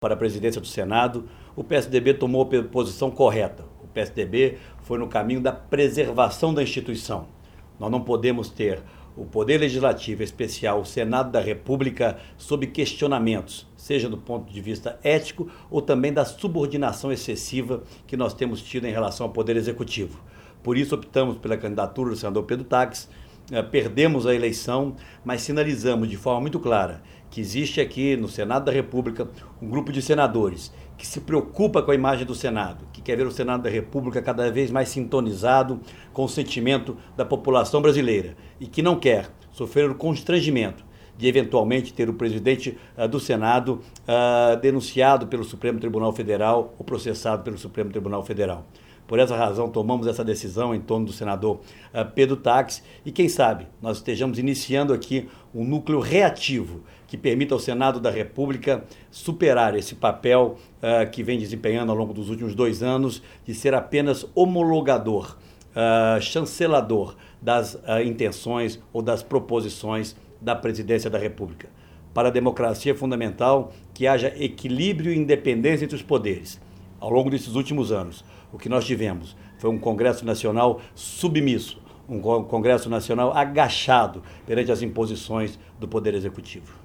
para a presidência do Senado, o PSDB tomou a posição correta. O PSDB foi no caminho da preservação da instituição. Nós não podemos ter o Poder Legislativo, em especial o Senado da República, sob questionamentos, seja do ponto de vista ético ou também da subordinação excessiva que nós temos tido em relação ao Poder Executivo. Por isso optamos pela candidatura do senador Pedro Taques, perdemos a eleição, mas sinalizamos de forma muito clara que existe aqui no Senado da República um grupo de senadores que se preocupa com a imagem do Senado, que quer ver o Senado da República cada vez mais sintonizado com o sentimento da população brasileira e que não quer sofrer o constrangimento de eventualmente ter o presidente do Senado denunciado pelo Supremo Tribunal Federal ou processado pelo Supremo Tribunal Federal. Por essa razão, tomamos essa decisão em torno do senador Pedro Taques e, quem sabe, nós estejamos iniciando aqui um núcleo reativo que permita ao Senado da República superar esse papel que vem desempenhando ao longo dos últimos 2 anos de ser apenas homologador, chancelador das intenções ou das proposições da presidência da República. Para a democracia é fundamental que haja equilíbrio e independência entre os poderes. Ao longo desses últimos anos, o que nós tivemos foi um Congresso Nacional submisso, um Congresso Nacional agachado perante as imposições do Poder Executivo.